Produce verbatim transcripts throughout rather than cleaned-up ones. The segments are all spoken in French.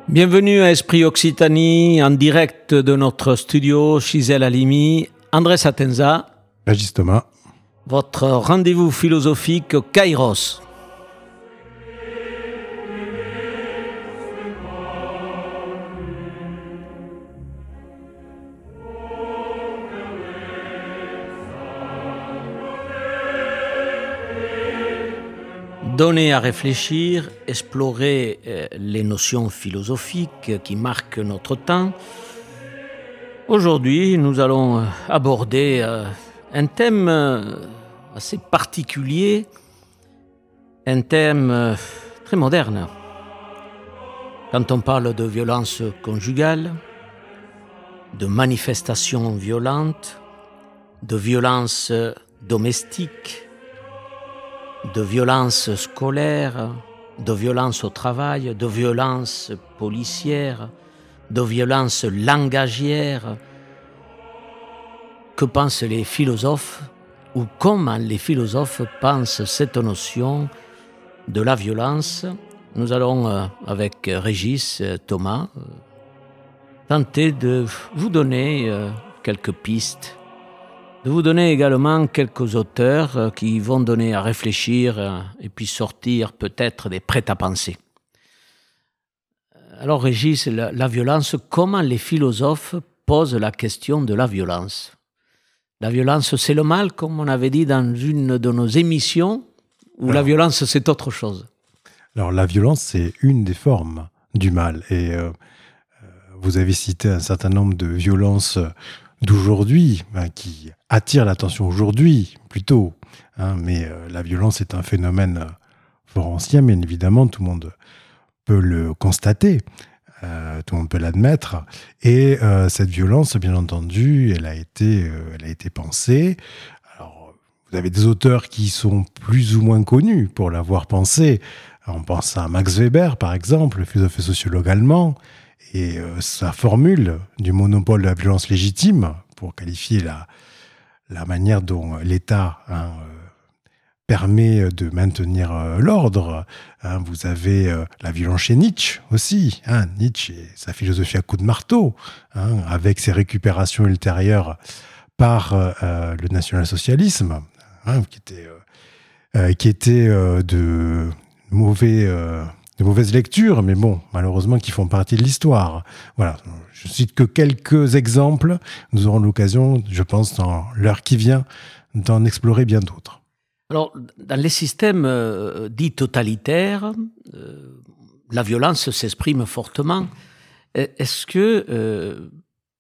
Bienvenue à Esprit Occitanie, en direct de notre studio Gisèle Halimi, Andrés Atenza, Régis Thomas. Votre rendez-vous philosophique Kairos. Donner à réfléchir, explorer euh, les notions philosophiques qui marquent notre temps. Aujourd'hui, nous allons aborder euh, un thème euh, assez particulier, un thème euh, très moderne. Quand on parle de violence conjugale, de manifestations violentes, de violences domestiques, de violences scolaires, de violences au travail, de violences policières, de violences langagières. Que pensent les philosophes ou comment les philosophes pensent cette notion de la violence? Nous allons, euh, avec Régis euh, Thomas, euh, tenter de vous donner euh, quelques pistes, de vous donner également quelques auteurs qui vont donner à réfléchir et puis sortir peut-être des prêts-à-penser. Alors Régis, la, la violence, comment les philosophes posent la question de la violence? La violence, c'est le mal, comme on avait dit dans une de nos émissions, ou alors, la violence, c'est autre chose? Alors la violence, c'est une des formes du mal. Et euh, vous avez cité un certain nombre de violences d'aujourd'hui, hein, qui attire l'attention aujourd'hui, plutôt. Hein, mais euh, la violence est un phénomène fort ancien, bien évidemment, tout le monde peut le constater, euh, tout le monde peut l'admettre. Et euh, cette violence, bien entendu, elle a été, euh, elle a été pensée. Alors, vous avez des auteurs qui sont plus ou moins connus pour l'avoir pensée. On pense à Max Weber, par exemple, le philosophe et sociologue allemand, et euh, sa formule du monopole de la violence légitime, pour qualifier la, la manière dont l'État hein, euh, permet de maintenir euh, l'ordre. Hein, vous avez euh, la violence chez Nietzsche aussi. Hein, Nietzsche et sa philosophie à coups de marteau, hein, avec ses récupérations ultérieures par euh, le national-socialisme, hein, qui était, euh, euh, qui était euh, de mauvais... Euh, de mauvaises lectures, mais bon, malheureusement, qui font partie de l'histoire. Voilà, je cite que quelques exemples. Nous aurons l'occasion, je pense, dans l'heure qui vient, d'en explorer bien d'autres. Alors, dans les systèmes euh, dits totalitaires, euh, la violence s'exprime fortement. Est-ce que euh,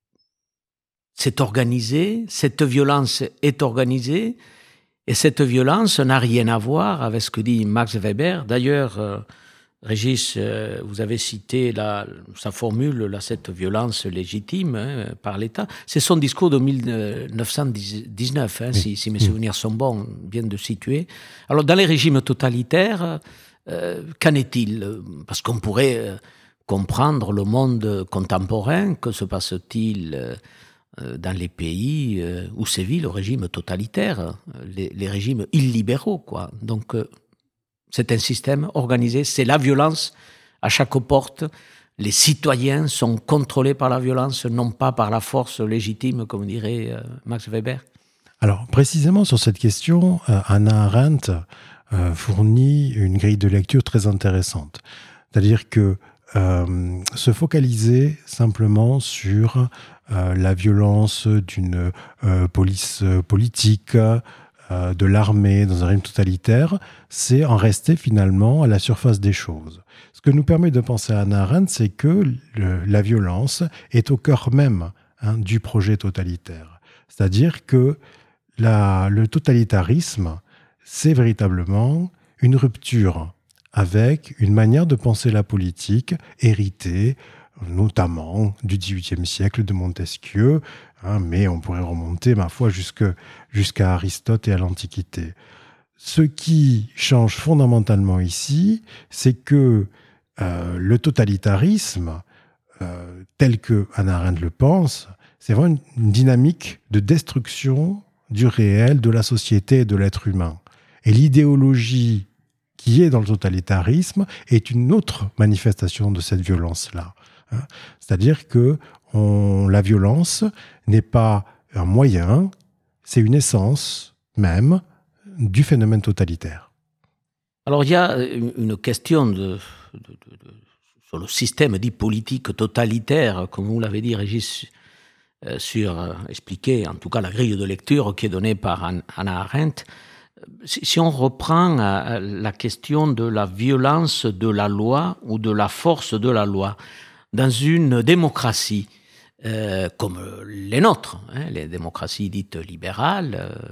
c'est organisé, cette violence est organisée, et cette violence n'a rien à voir avec ce que dit Max Weber. D'ailleurs, euh, Régis, euh, vous avez cité la, sa formule, là, cette violence légitime hein, par l'État. C'est son discours de mille neuf cent dix-neuf, hein, oui. si, si mes souvenirs sont bons, bien de situer. Alors, dans les régimes totalitaires, euh, qu'en est-il? Parce qu'on pourrait euh, comprendre le monde contemporain. Que se passe-t-il euh, dans les pays euh, où sévit le régime totalitaire, les, les régimes illibéraux, quoi. Donc, euh, c'est un système organisé, c'est la violence à chaque porte. Les citoyens sont contrôlés par la violence, non pas par la force légitime, comme dirait euh, Max Weber. Alors, précisément sur cette question, euh, Hannah Arendt euh, fournit une grille de lecture très intéressante. C'est-à-dire que euh, se focaliser simplement sur euh, la violence d'une euh, police politique, de l'armée dans un régime totalitaire, c'est en rester finalement à la surface des choses. Ce que nous permet de penser à Hannah Arendt, c'est que le, la violence est au cœur même hein, du projet totalitaire. C'est-à-dire que la, le totalitarisme, c'est véritablement une rupture avec une manière de penser la politique héritée notamment du dix-huitième siècle de Montesquieu, hein, mais on pourrait remonter, ma foi, jusque, jusqu'à Aristote et à l'Antiquité. Ce qui change fondamentalement ici, c'est que euh, le totalitarisme, euh, tel que Hannah Arendt le pense, c'est vraiment une dynamique de destruction du réel, de la société et de l'être humain. Et l'idéologie qui qui est dans le totalitarisme est une autre manifestation de cette violence-là. Hein. C'est-à-dire que on, la violence n'est pas un moyen, c'est une essence même du phénomène totalitaire. Alors il y a une question de, de, de, de, sur le système dit politique totalitaire, comme vous l'avez dit, Régis, euh, sur euh, expliquer en tout cas la grille de lecture qui est donnée par Hannah Arendt. Si, si on reprend euh, la question de la violence de la loi ou de la force de la loi dans une démocratie, Euh, comme les nôtres, hein, les démocraties dites libérales,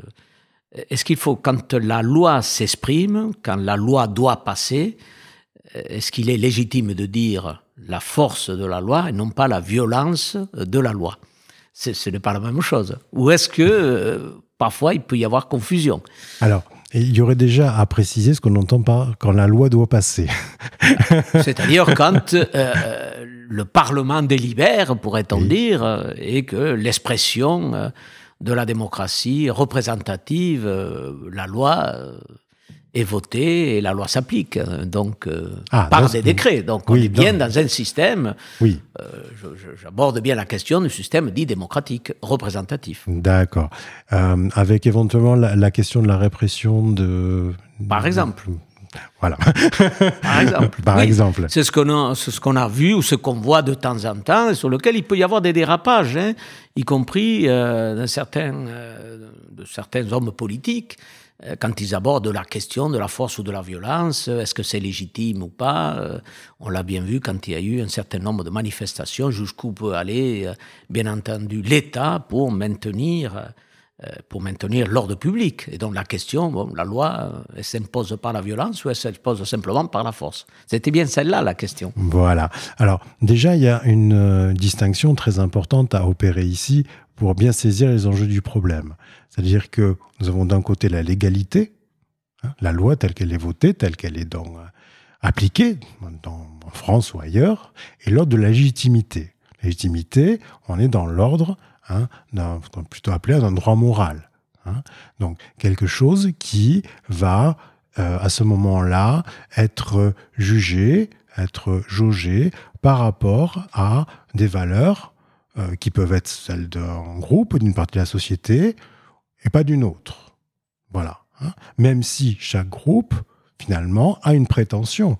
euh, est-ce qu'il faut, quand la loi s'exprime, quand la loi doit passer, est-ce qu'il est légitime de dire la force de la loi et non pas la violence de la loi ? C'est, ce n'est pas la même chose. Ou est-ce que euh, parfois il peut y avoir confusion ? Alors, il y aurait déjà à préciser ce qu'on entend par quand la loi doit passer. C'est-à-dire quand euh, le Parlement délibère, pourrait-on oui. dire, euh, et que l'expression euh, de la démocratie représentative, euh, la loi euh, est votée et la loi s'applique, donc euh, ah, par des décrets. Donc oui, on est bien dans, dans un système, oui. euh, je, je, j'aborde bien la question du système dit démocratique, représentatif. D'accord. Euh, avec éventuellement la, la question de la répression de... Par exemple. Voilà. Par exemple. Par oui, exemple. C'est ce qu'on a, c'est ce qu'on a vu ou ce qu'on voit de temps en temps et sur lequel il peut y avoir des dérapages, hein, y compris euh, de, certains, euh, de certains hommes politiques, euh, quand ils abordent la question de la force ou de la violence, est-ce que c'est légitime ou pas euh, on l'a bien vu quand il y a eu un certain nombre de manifestations, jusqu'où peut aller, euh, bien entendu, l'État pour maintenir... Euh, pour maintenir l'ordre public. Et donc la question, bon, la loi, elle s'impose par la violence ou elle s'impose simplement par la force ? C'était bien celle-là, la question. Voilà. Alors, déjà, il y a une euh, distinction très importante à opérer ici pour bien saisir les enjeux du problème. C'est-à-dire que nous avons d'un côté la légalité, hein, la loi telle qu'elle est votée, telle qu'elle est donc, euh, appliquée dans, en France ou ailleurs, et l'ordre de la légitimité. La légitimité, on est dans l'ordre Hein, d'un, plutôt appelé un droit moral. Hein. Donc, quelque chose qui va, euh, à ce moment-là, être jugé, être jaugé par rapport à des valeurs euh, qui peuvent être celles d'un groupe, d'une partie de la société, et pas d'une autre. Voilà. Hein. Même si chaque groupe, finalement, a une prétention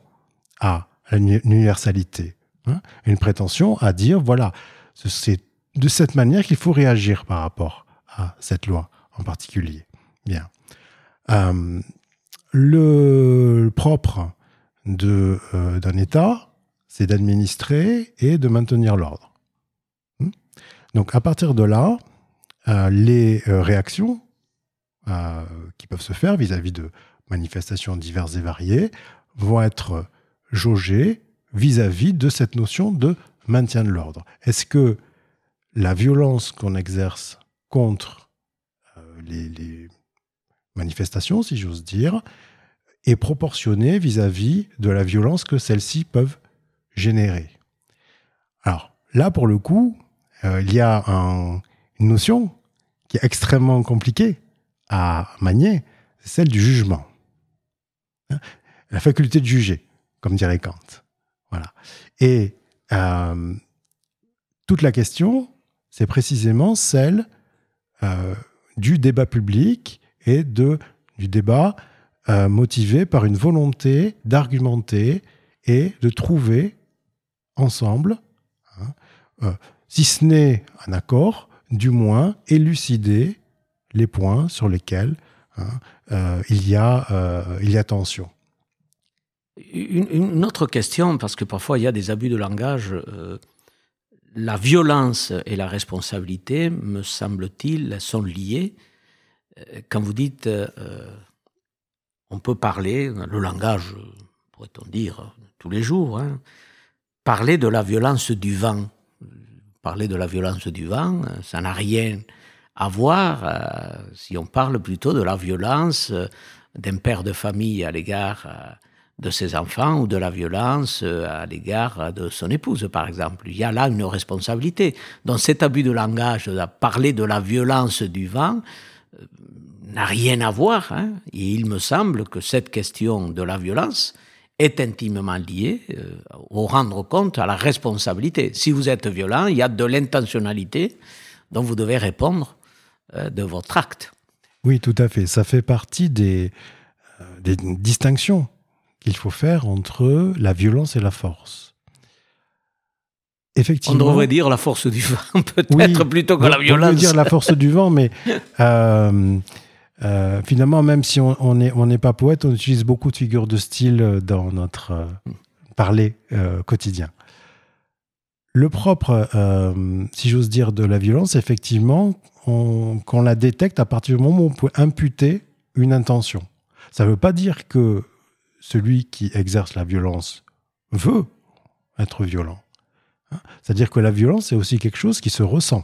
à l'universalité. Hein, une prétention à dire, voilà, c'est de cette manière qu'il faut réagir par rapport à cette loi en particulier. Bien. Euh, le propre de, euh, d'un État, c'est d'administrer et de maintenir l'ordre. Donc, à partir de là, euh, les euh, réactions euh, qui peuvent se faire vis-à-vis de manifestations diverses et variées vont être jaugées vis-à-vis de cette notion de maintien de l'ordre. Est-ce que la violence qu'on exerce contre euh, les, les manifestations, si j'ose dire, est proportionnée vis-à-vis de la violence que celles-ci peuvent générer. Alors, là, pour le coup, euh, il y a un, une notion qui est extrêmement compliquée à manier, c'est celle du jugement. Hein, la faculté de juger, comme dirait Kant. Voilà. Et euh, toute la question, c'est précisément celle euh, du débat public et de, du débat euh, motivé par une volonté d'argumenter et de trouver ensemble, hein, euh, si ce n'est un accord, du moins élucider les points sur lesquels hein, euh, il y a, euh, il y a tension. Une, une autre question, parce que parfois il y a des abus de langage... Euh La violence et la responsabilité, me semble-t-il, sont liées. Quand vous dites, euh, on peut parler, le langage, pourrait-on dire, tous les jours, hein, parler de la violence du vent. Parler de la violence du vent, ça n'a rien à voir euh, si on parle plutôt de la violence d'un père de famille à l'égard... Euh, de ses enfants ou de la violence à l'égard de son épouse, par exemple. Il y a là une responsabilité. Donc cet abus de langage, de parler de la violence du vent, n'a rien à voir, hein, et il me semble que cette question de la violence est intimement liée euh, au rendre compte à la responsabilité. Si vous êtes violent, il y a de l'intentionnalité dont vous devez répondre euh, de votre acte. Oui, tout à fait. Ça fait partie des, euh, des distinctions qu'il faut faire entre la violence et la force. Effectivement, on devrait dire la force du vent, peut-être oui, plutôt que on, la violence. On veut dire la force du vent, mais euh, euh, finalement, même si on n'est on n'est pas poète, on utilise beaucoup de figures de style dans notre euh, parler euh, quotidien. Le propre, euh, si j'ose dire, de la violence, effectivement, on, qu'on la détecte à partir du moment où on peut imputer une intention. Ça ne veut pas dire que celui qui exerce la violence veut être violent. C'est-à-dire que la violence, c'est aussi quelque chose qui se ressent.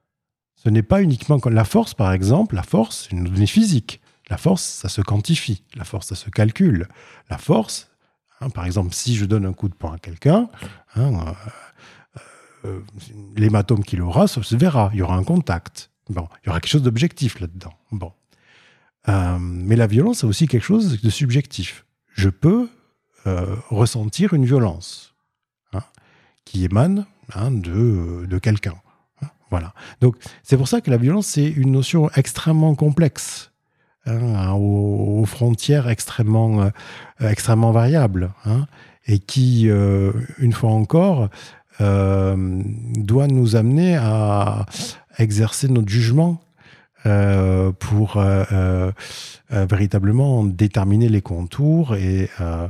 Ce n'est pas uniquement comme la force, par exemple. La force, c'est une donnée physique. La force, ça se quantifie. La force, ça se calcule. La force, hein, par exemple, si je donne un coup de poing à quelqu'un, hein, euh, euh, l'hématome qu'il aura, ça se verra. Il y aura un contact. Bon, il y aura quelque chose d'objectif là-dedans. Bon. Euh, mais la violence, c'est aussi quelque chose de subjectif. Je peux euh, ressentir une violence, hein, qui émane, hein, de, de quelqu'un. Voilà. Donc, c'est pour ça que la violence, c'est une notion extrêmement complexe, hein, aux, aux frontières extrêmement, euh, extrêmement variables, hein, et qui, euh, une fois encore, euh, doit nous amener à exercer notre jugement euh, pour euh, euh, véritablement déterminer les contours et... Euh,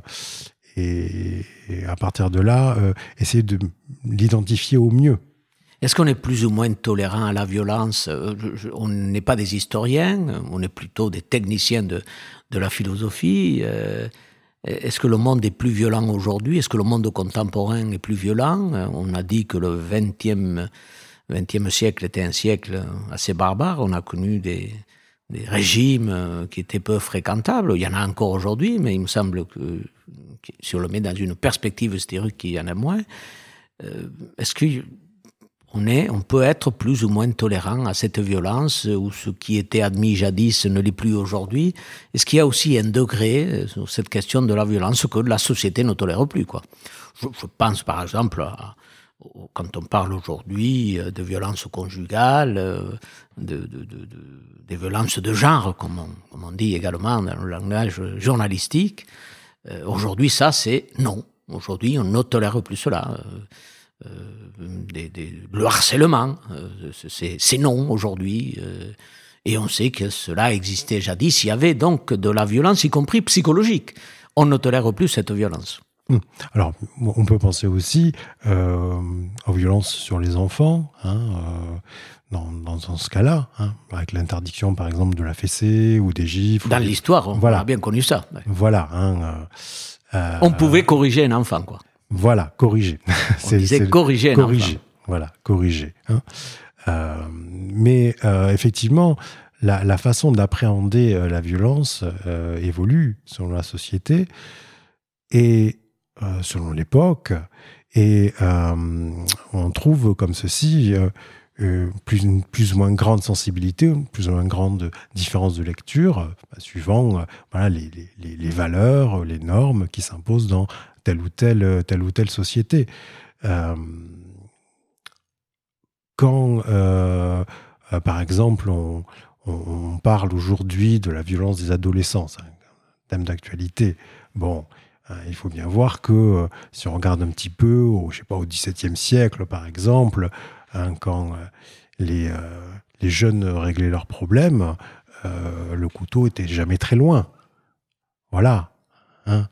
Et, et à partir de là, euh, essayer de l'identifier au mieux. Est-ce qu'on est plus ou moins tolérant à la violence ? On n'est pas des historiens, on est plutôt des techniciens de, de la philosophie. Est-ce que le monde est plus violent aujourd'hui ? Est-ce que le monde contemporain est plus violent ? On a dit que le vingtième siècle était un siècle assez barbare. On a connu des... des régimes qui étaient peu fréquentables. Il y en a encore aujourd'hui, mais il me semble que, que si on le met dans une perspective historique, il y en a moins. Euh, est-ce qu'on est, on peut être plus ou moins tolérant à cette violence, où ce qui était admis jadis ne l'est plus aujourd'hui ? Est-ce qu'il y a aussi un degré sur cette question de la violence que la société ne tolère plus, quoi ? Je, je pense par exemple à... Quand on parle aujourd'hui de violences conjugales, de, de, de, de, des violences de genre, comme on, comme on dit également dans le langage journalistique, euh, aujourd'hui, ça, c'est non. Aujourd'hui, on ne tolère plus cela. Euh, des, des, le harcèlement, euh, c'est, c'est non aujourd'hui. Euh, et on sait que cela existait jadis. Il y avait donc de la violence, y compris psychologique. On ne tolère plus cette violence. Alors, on peut penser aussi euh, aux violences sur les enfants, hein, euh, dans, dans, dans ce cas-là, hein, avec l'interdiction, par exemple, de la fessée ou des gifles. Dans des... l'histoire, on voilà. a bien connu ça. Ouais. Voilà. Hein, euh, euh, on pouvait corriger un enfant, quoi. Voilà, corriger. On c'est, disait c'est corriger un corriger, enfant. Voilà, corriger. Hein. Euh, mais euh, effectivement, la, la façon d'appréhender euh, la violence euh, évolue selon la société et Euh, selon l'époque, et euh, on trouve comme ceci euh, euh, plus, une plus ou moins grande sensibilité, plus ou moins grande différence de lecture, euh, suivant euh, voilà, les, les, les valeurs, les normes qui s'imposent dans telle ou telle, telle, ou telle société. Euh, quand, euh, euh, par exemple, on, on, on parle aujourd'hui de la violence des adolescents, c'est un thème d'actualité, bon... Il faut bien voir que si on regarde un petit peu, au, je sais pas, au dix-septième siècle, par exemple, hein, quand les, euh, les jeunes réglaient leurs problèmes, euh, le couteau était jamais très loin. Voilà. Hein.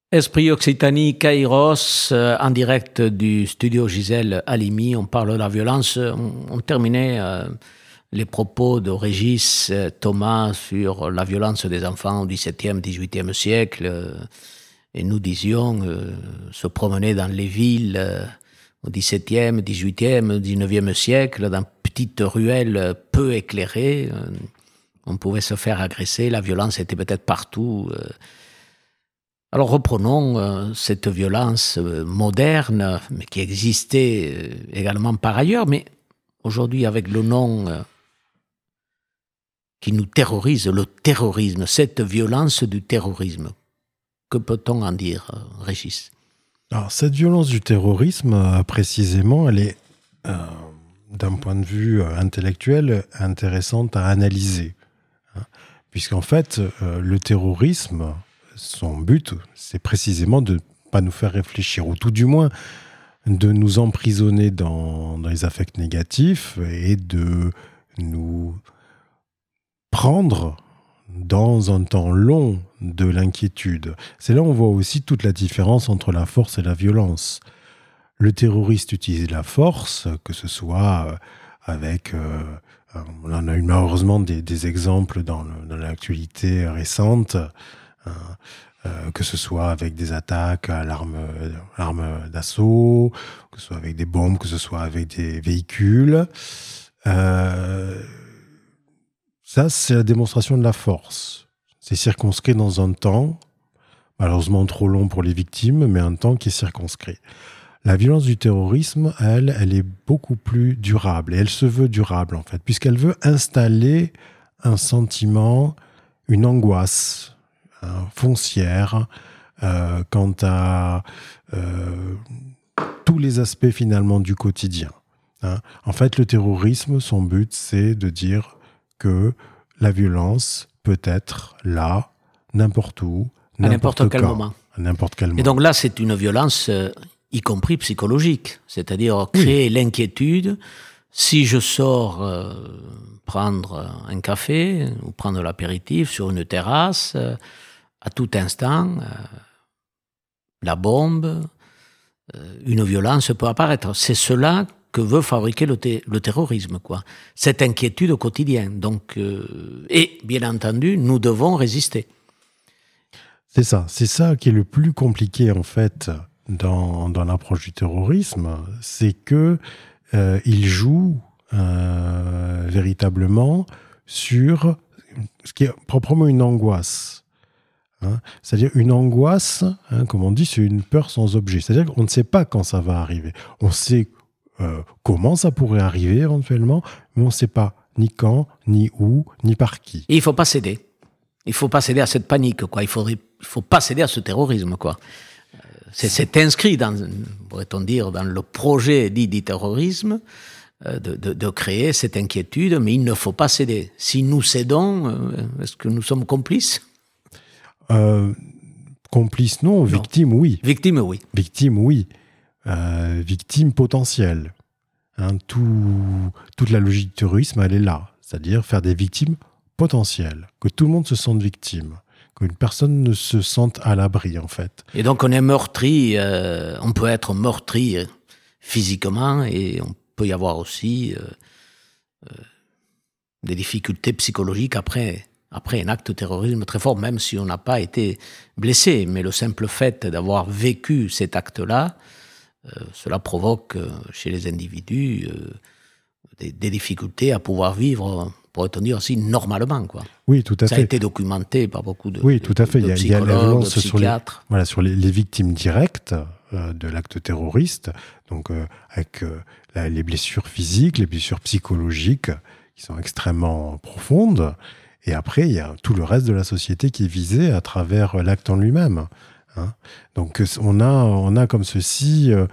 Esprit Occitanie, Kairos, euh, en direct du studio Gisèle Halimi. On parle de la violence. On, on terminait euh, les propos de Régis euh, Thomas sur la violence des enfants au dix-septième, dix-huitième siècle. Euh, et nous disions euh, se promener dans les villes euh, au dix-septième, dix-huitième, dix-neuvième siècle, dans petites ruelles peu éclairées. Euh, on pouvait se faire agresser. La violence était peut-être partout. Euh, Alors reprenons euh, cette violence euh, moderne, mais qui existait euh, également par ailleurs, mais aujourd'hui avec le nom euh, qui nous terrorise, le terrorisme, cette violence du terrorisme. Que peut-on en dire, euh, Régis ? Alors, cette violence du terrorisme, euh, précisément, elle est, euh, d'un point de vue euh, intellectuel, intéressante à analyser. Hein, puisqu'en fait, euh, le terrorisme... son but, c'est précisément de ne pas nous faire réfléchir, ou tout du moins de nous emprisonner dans, dans les affects négatifs et de nous prendre dans un temps long de l'inquiétude. C'est là où on voit aussi toute la différence entre la force et la violence. Le terroriste utilise la force, que ce soit avec... Euh, on en a eu malheureusement des, des exemples dans, le, dans l'actualité récente, Euh, que ce soit avec des attaques à l'arme, l'arme d'assaut, que ce soit avec des bombes, que ce soit avec des véhicules. Euh, ça, c'est la démonstration de la force. C'est circonscrit dans un temps, malheureusement trop long pour les victimes, mais un temps qui est circonscrit. La violence du terrorisme, elle, elle est beaucoup plus durable. Et elle se veut durable, en fait, puisqu'elle veut installer un sentiment, une angoisse, foncière, euh, quant à euh, tous les aspects finalement du quotidien. Hein. En fait, le terrorisme, son but, c'est de dire que la violence peut être là, n'importe où, n'importe, à n'importe quel quand, moment. À n'importe quel moment. Et donc là, c'est une violence, euh, y compris psychologique, c'est-à-dire créer oui. l'inquiétude. Si je sors euh, prendre un café ou prendre l'apéritif sur une terrasse, euh, à tout instant, euh, la bombe, euh, une violence peut apparaître. C'est cela que veut fabriquer le, te- le terrorisme, quoi. Cette inquiétude au quotidien. Donc, euh, et bien entendu, nous devons résister. C'est ça, c'est ça qui est le plus compliqué en fait dans, dans l'approche du terrorisme, c'est que euh, il joue euh, véritablement sur ce qui est proprement une angoisse. Hein, c'est-à-dire une angoisse, hein, comme on dit, c'est une peur sans objet. C'est-à-dire qu'on ne sait pas quand ça va arriver. On sait euh, comment ça pourrait arriver éventuellement, mais on ne sait pas ni quand, ni où, ni par qui. Et il ne faut pas céder. Il ne faut pas céder à cette panique, quoi. Il ne faudrait, il faut pas céder à ce terrorisme, quoi. C'est, c'est inscrit, dans, pourrait-on dire, dans le projet dit du terrorisme, euh, de, de, de créer cette inquiétude, mais il ne faut pas céder. Si nous cédons, euh, est-ce que nous sommes complices ? Euh, complice, non. non. Victime, oui. Victime, oui. Victime, oui. Euh, victime potentielle. Hein, tout, toute la logique du terrorisme, elle est là. C'est-à-dire faire des victimes potentielles. Que tout le monde se sente victime. Qu'une personne ne se sente à l'abri, en fait. Et donc, on est meurtri. Euh, on peut être meurtri physiquement et on peut y avoir aussi euh, euh, des difficultés psychologiques après... Après un acte de terrorisme très fort, même si on n'a pas été blessé. Mais le simple fait d'avoir vécu cet acte-là, euh, cela provoque euh, chez les individus euh, des, des difficultés à pouvoir vivre, pourrait-on dire aussi, normalement, quoi. Oui, tout à Ça fait. Ça a été documenté par beaucoup de, oui, tout à fait. de, de il y a, psychologues, il y a la violence de sur les, voilà, sur les, les victimes directes euh, de l'acte terroriste, donc euh, avec euh, la, les blessures physiques, les blessures psychologiques, qui sont extrêmement profondes. Et après, il y a tout le reste de la société qui est visé à travers l'acte en lui-même. Hein. Donc, on a, on a comme ceci euh,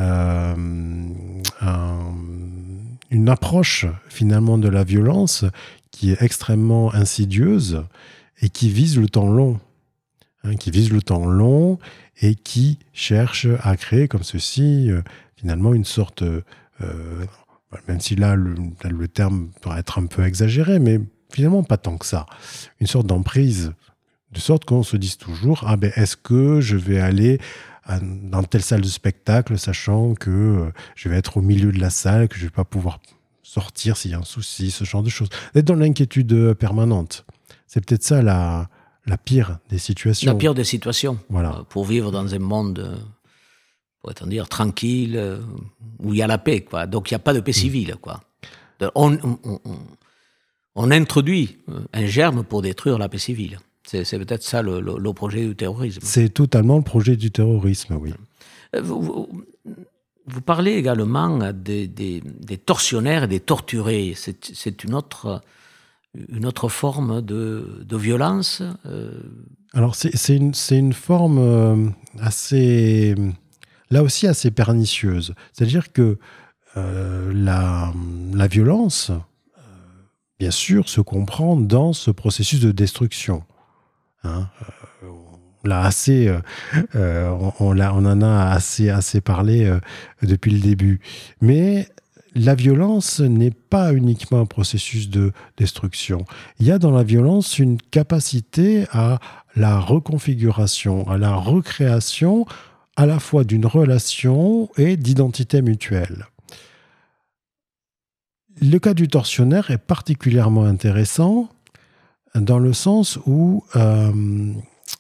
un, une approche, finalement, de la violence qui est extrêmement insidieuse et qui vise le temps long. Hein, qui vise le temps long et qui cherche à créer comme ceci, euh, finalement, une sorte... Euh, même si là, le, le terme pourrait être un peu exagéré, mais... finalement, pas tant que ça. Une sorte d'emprise De sorte qu'on se dise toujours, ah ben, est-ce que je vais aller dans telle salle de spectacle, sachant que euh, je vais être au milieu de la salle, que je ne vais pas pouvoir sortir s'il y a un souci, ce genre de choses. Être dans l'inquiétude permanente. C'est peut-être ça la, la pire des situations. La pire des situations. Voilà. Pour vivre dans un monde, pourrait-on dire, tranquille, où il y a la paix, quoi. Donc il n'y a pas de paix civile, quoi. On, on, on, on introduit un germe pour détruire la paix civile. C'est, c'est peut-être ça le, le, le projet du terrorisme. C'est totalement le projet du terrorisme, oui. Vous, vous, vous parlez également des, des, des tortionnaires et des torturés. C'est, c'est une, autre, une autre forme de, de violence. Euh... Alors, c'est, c'est, une, c'est une forme assez, là aussi assez pernicieuse. C'est-à-dire que euh, la, la violence, euh, bien sûr, se comprend dans ce processus de destruction. Hein, euh, on l'a assez, euh, euh, on, on, l'a, on en a assez, assez parlé euh, depuis le début. Mais la violence n'est pas uniquement un processus de destruction. Il y a dans la violence une capacité à la reconfiguration, à la recréation à la fois d'une relation et d'identité mutuelle. Le cas du tortionnaire est particulièrement intéressant dans le sens où euh,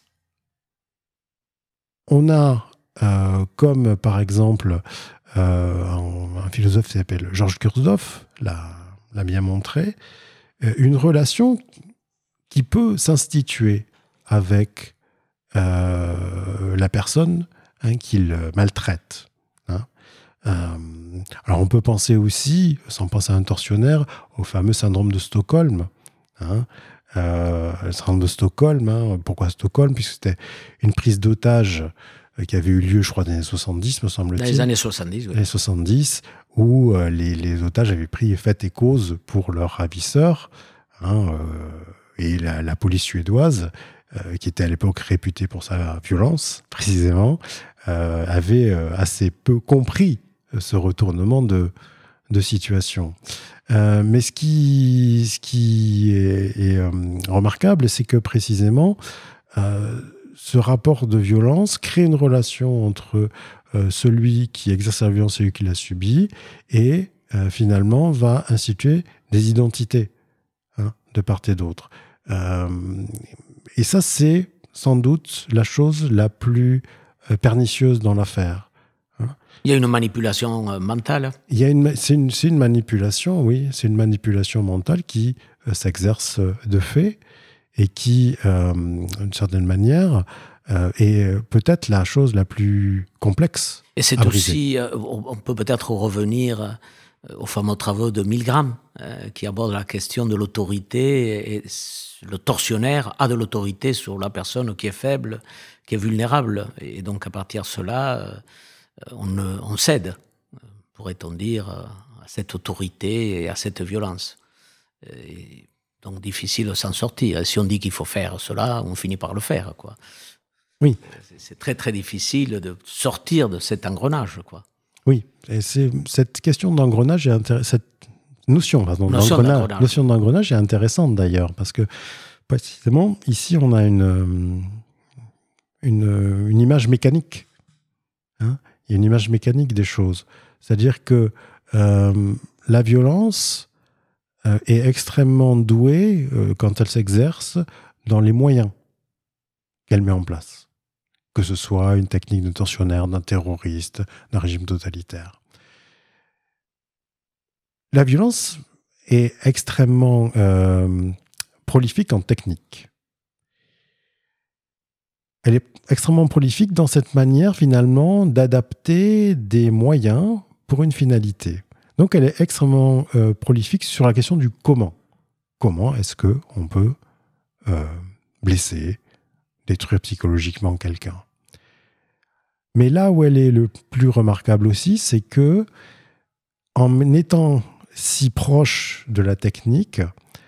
on a, euh, comme par exemple euh, un, un philosophe qui s'appelle Georges Kurzhoff l'a, l'a bien montré, euh, une relation qui peut s'instituer avec euh, la personne hein, qu'il maltraite. Hein. Euh, alors on peut penser aussi, sans penser à un tortionnaire, au fameux syndrome de Stockholm. Hein. Euh, le syndrome de Stockholm, hein. Pourquoi Stockholm? Puisque c'était une prise d'otage euh, qui avait eu lieu, je crois, dans les années soixante-dix, me semble-t-il. Dans les années soixante-dix, oui. Les années soixante-dix, où euh, les, les otages avaient pris fait et cause pour leurs ravisseurs. Hein, euh, et la, la police suédoise, euh, qui était à l'époque réputée pour sa violence, précisément, euh, avait euh, assez peu compris euh, ce retournement de, de situation. Euh, mais ce qui, ce qui est, est euh, remarquable, c'est que précisément, euh, ce rapport de violence crée une relation entre euh, celui qui exerce la violence et celui qui l'a subie, et euh, finalement va instituer des identités hein, de part et d'autre. Euh, et ça, c'est sans doute la chose la plus euh, pernicieuse dans l'affaire. Il y a une manipulation euh, mentale. Il y a une, c'est, une, c'est une manipulation, oui, c'est une manipulation mentale qui euh, s'exerce de fait et qui, euh, d'une certaine manière, euh, est peut-être la chose la plus complexe. Et c'est à briser. aussi, euh, on peut peut-être revenir euh, aux fameux travaux de Milgram, euh, qui abordent la question de l'autorité. Et le tortionnaire a de l'autorité sur la personne qui est faible, qui est vulnérable. Et donc, à partir de cela, euh, on, on cède, pourrait-on dire, à cette autorité et à cette violence. Et donc, difficile de s'en sortir. Et si on dit qu'il faut faire cela, on finit par le faire, quoi. Oui. C'est très, très difficile de sortir de cet engrenage, quoi. Oui, et c'est, cette question d'engrenage est intéressante. Cette notion, pardon, notion, d'engrenage, d'engrenage. notion d'engrenage est intéressante d'ailleurs, parce que précisément, ici, on a une, une, une image mécanique. Hein, il y a une image mécanique des choses. C'est-à-dire que euh, la violence euh, est extrêmement douée, euh, quand elle s'exerce, dans les moyens qu'elle met en place. Que ce soit une technique de tortionnaire, d'un terroriste, d'un régime totalitaire. La violence est extrêmement euh, prolifique en technique. Elle est extrêmement prolifique dans cette manière, finalement, d'adapter des moyens pour une finalité. Donc, elle est extrêmement euh, prolifique sur la question du comment. Comment est-ce qu'on peut euh, blesser, détruire psychologiquement quelqu'un. Mais là où elle est le plus remarquable aussi, c'est que, en étant si proche de la technique,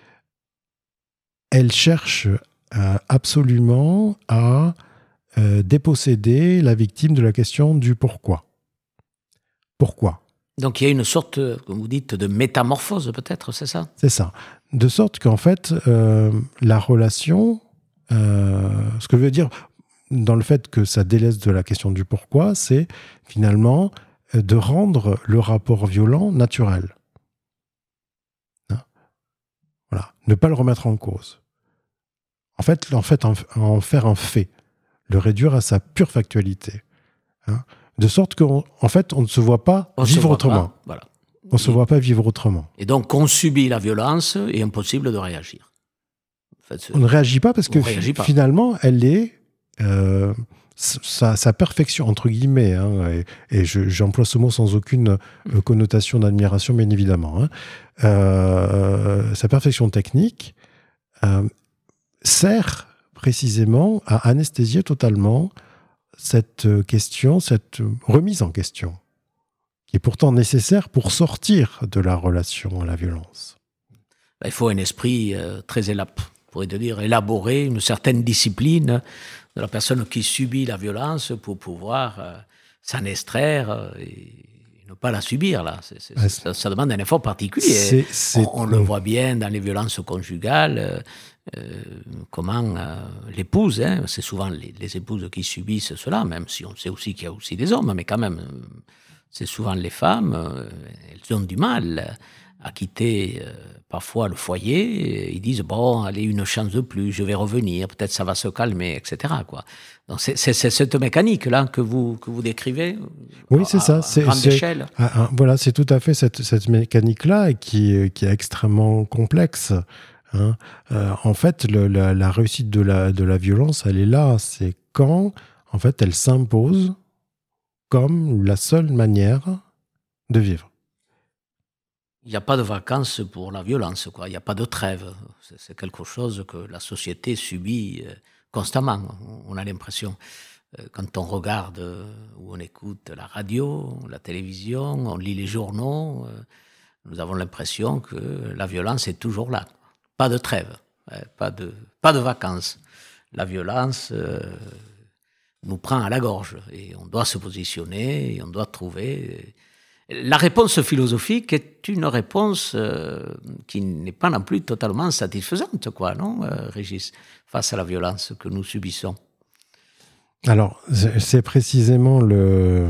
elle cherche euh, absolument à euh, déposséder la victime de la question du pourquoi. Pourquoi ? Donc il y a une sorte, comme vous dites, de métamorphose peut-être, c'est ça ? C'est ça. De sorte qu'en fait, euh, la relation Euh, ce que je veux dire dans le fait que ça délaisse de la question du pourquoi, c'est finalement de rendre le rapport violent naturel. Hein? Voilà. Ne pas le remettre en cause. En fait, en, fait en, en faire un fait. Le réduire à sa pure factualité. Hein? De sorte qu'en en fait, on ne se voit pas on vivre voit autrement. Pas, voilà. On ne se voit pas vivre autrement. Et donc, on subit la violence et impossible de réagir. En fait, on ne réagit pas parce que fi- pas. finalement, elle est euh, sa, sa perfection, entre guillemets, hein, et, et je, j'emploie ce mot sans aucune euh, connotation d'admiration, bien évidemment. Hein, euh, sa perfection technique euh, sert précisément à anesthésier totalement cette question, cette remise en question, qui est pourtant nécessaire pour sortir de la relation à la violence. Il faut un esprit euh, très élaboré, pourrait te dire, élaborer une certaine discipline de la personne qui subit la violence pour pouvoir euh, s'en extraire euh, et ne pas la subir. Là. C'est, c'est, ouais, ça, ça demande un effort particulier. C'est, c'est... On, on le voit bien dans les violences conjugales, euh, euh, comment euh, l'épouse, hein, c'est souvent les, les épouses qui subissent cela, même si on sait aussi qu'il y a aussi des hommes, mais quand même, c'est souvent les femmes, euh, elles ont du mal à quitter euh, parfois le foyer. Ils disent, bon, allez, une chance de plus, je vais revenir, peut-être ça va se calmer, et cetera, quoi. Donc c'est, c'est, c'est cette mécanique-là que vous, que vous décrivez. Oui, c'est à, ça. À c'est, grande c'est, échelle. À, à, voilà, c'est tout à fait cette, cette mécanique-là qui, qui est extrêmement complexe. Hein. Euh, en fait, le, la, la réussite de la, de la violence, elle est là. C'est quand, en fait, elle s'impose comme la seule manière de vivre. Il n'y a pas de vacances pour la violence, quoi. Il n'y a pas de trêve. C'est, c'est quelque chose que la société subit euh, constamment, on a l'impression. Euh, quand on regarde euh, ou on écoute la radio, la télévision, on lit les journaux, euh, nous avons l'impression que la violence est toujours là. Pas de trêve, euh, pas, de, pas de vacances. La violence euh, nous prend à la gorge et on doit se positionner et on doit trouver... La réponse philosophique est une réponse euh, qui n'est pas non plus totalement satisfaisante, quoi, non, euh, Régis, face à la violence que nous subissons. Alors, c'est précisément le,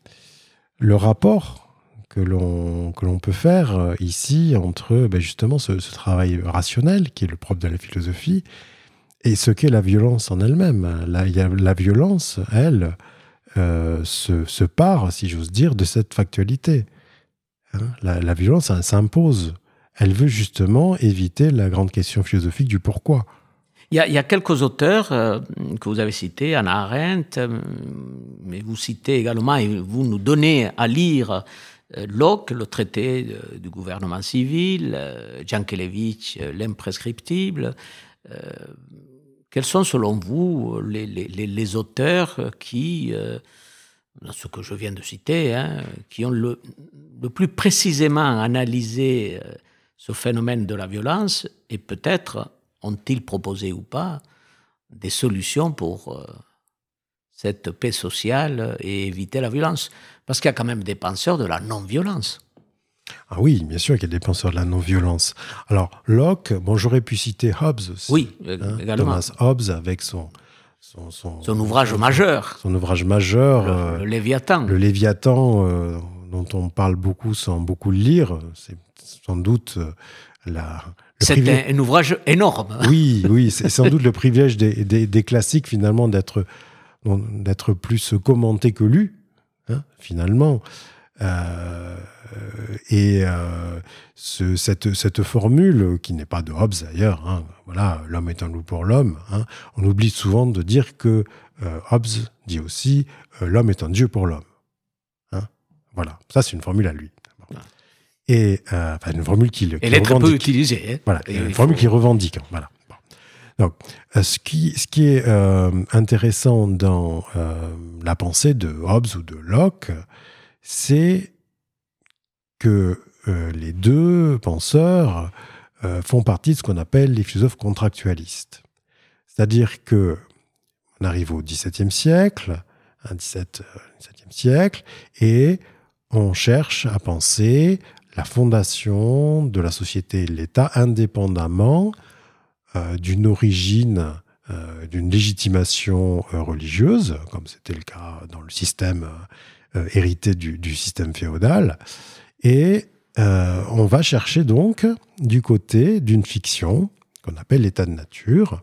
le rapport que l'on, que l'on peut faire ici entre ben justement ce, ce travail rationnel, qui est le propre de la philosophie, et ce qu'est la violence en elle-même. La, la violence, elle... Euh, se, se part, si j'ose dire, de cette factualité. Hein, la, la violence, elle s'impose. Elle veut justement éviter la grande question philosophique du pourquoi. Il y a, il y a quelques auteurs euh, que vous avez cités, Hannah Arendt, euh, mais vous citez également, et vous nous donnez à lire euh, Locke, le traité de, du gouvernement civil, euh, Jankélévitch, euh, l'imprescriptible. Euh, Quels sont, selon vous, les, les, les auteurs qui, euh, dans ce que je viens de citer, hein, qui ont le, le plus précisément analysé euh, ce phénomène de la violence et peut-être ont-ils proposé ou pas des solutions pour euh, cette paix sociale et éviter la violence? Parce qu'il y a quand même des penseurs de la non-violence. Ah oui, bien sûr qu'il y a des penseurs de la non-violence. Alors, Locke, bon, j'aurais pu citer Hobbes aussi. Oui, hein, également. Thomas Hobbes avec son... Son, son, son ouvrage son, majeur. Son ouvrage majeur. Le, euh, le Léviathan. Le Léviathan, euh, dont on parle beaucoup sans beaucoup le lire. C'est sans doute euh, la... C'est privilège... un, un ouvrage énorme. Oui, oui, c'est sans doute le privilège des, des, des classiques, finalement, d'être, d'être plus commenté que lu, hein, finalement. Euh, et euh, ce, cette, cette formule, qui n'est pas de Hobbes d'ailleurs, hein, voilà, l'homme est un loup pour l'homme, hein, on oublie souvent de dire que euh, Hobbes dit aussi euh, l'homme est un dieu pour l'homme. Hein, voilà, ça c'est une formule à lui. Bon. Et euh, enfin, une formule qu'il Elle est très peu utilisée. Hein. Voilà, et une formule faut... qu'il revendique. Voilà. Bon. Donc, euh, ce, qui, ce qui est euh, intéressant dans euh, la pensée de Hobbes ou de Locke, c'est que euh, les deux penseurs euh, font partie de ce qu'on appelle les philosophes contractualistes. C'est-à-dire que on arrive au dix-septième siècle, hein, dix-septième siècle, et on cherche à penser la fondation de la société et de l'État indépendamment euh, d'une origine euh, d'une légitimation euh, religieuse, comme c'était le cas dans le système euh, hérité du, du système féodal. Et euh, on va chercher donc du côté d'une fiction qu'on appelle l'état de nature,